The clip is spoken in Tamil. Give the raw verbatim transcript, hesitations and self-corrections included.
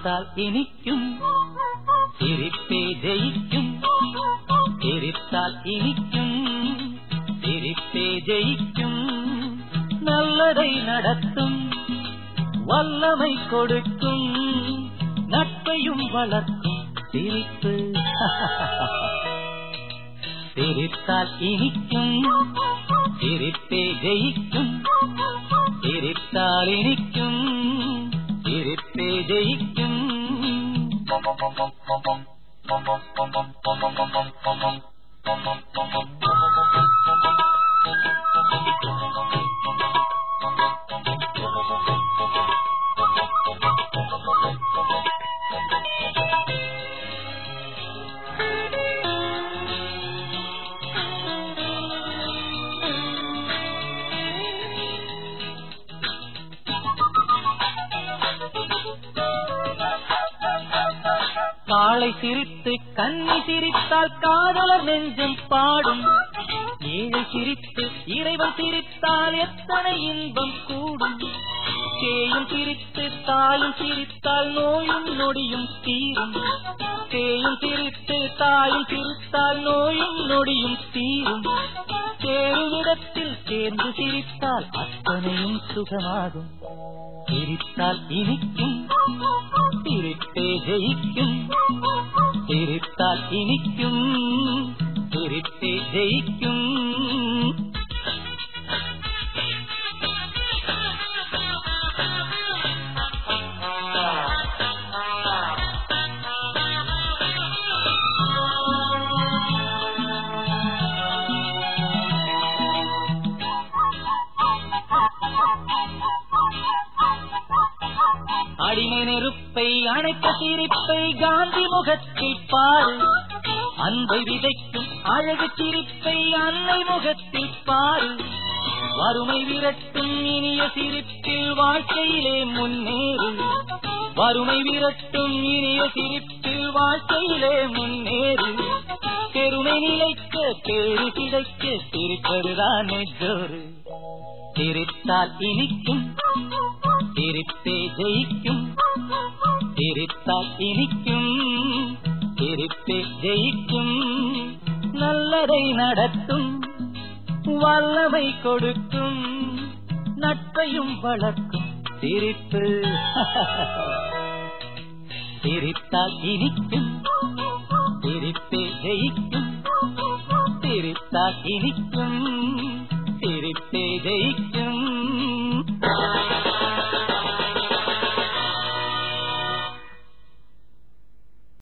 சிரித்தால் இனிக்கும் சிரிப்பே ஜெயிக்கும் சிரித்தால் இனிக்கும் சிரிப்பே ஜெயிக்கும் நல்லதை நடத்தும் வல்லமை கொடுக்கும் நட்பையும் வளர்க்கும் சிரிப்பு சிரித்தால் இனிக்கும் சிரிப்பே ஜெயிக்கும் சிரித்தால் இனிக்கும் சிரிப்பே ஜெயிக்கும் காளை சிரித்து கன்னி சிரித்தால் காதலர் நெஞ்சம் பாடும் ஏழை சிரித்து இறைவன் சிரித்தால் எத்தனை இன்பம் கூடும் சேயும் சிரித்து தாயும் சிரித்தால் நோயும் நொடியும் தீரும் சேயும் சிரித்து தாயும் சிரித்தால் நோயும் நொடியும் தீரும் சேருவிடத்தில் சேர்ந்து சிரித்தால் அத்தனையும் சுகமாகும் சிரித்தால் இனிக்கும் சிரிப்பே ஜெயிக்கும் சிரித்தால் இனிக்கும் சிரிப்பே ஜெயிக்கும் அடிமை நெருப்பை அணைத்த சிரிப்பை காந்தி முகத்தில் பாரு அன்பை விதைக்கும் அழகு சிரிப்பை அன்னை முகத்தில் பாரு வறுமை விரட்டும் இனிய சிரிப்பில் வாழ்க்கையிலே முன்னேறு வறுமை விரட்டும் இனிய சிரிப்பில் வாழ்க்கையிலே முன்னேறு பெருமை நிலைக்க பேரு கிடைக்க சிரிப்பதுதானே ஜோறு சிரித்தால் இனிக்கும் சிரிப்பே ஜெயிக்கும் சிரித்தால் இனிக்கும் சிரிப்பே ஜெயிக்கும் நல்லதை நடத்தும் வல்லமை கொடுக்கும் நட்பையும் வளர்க்கும் சிரிப்பு சிரித்தால் இனிக்கும் சிரிப்பே ஜெயிக்கும் சிரித்தால் இனிக்கும் சிரிப்பே ஜெயிக்கும்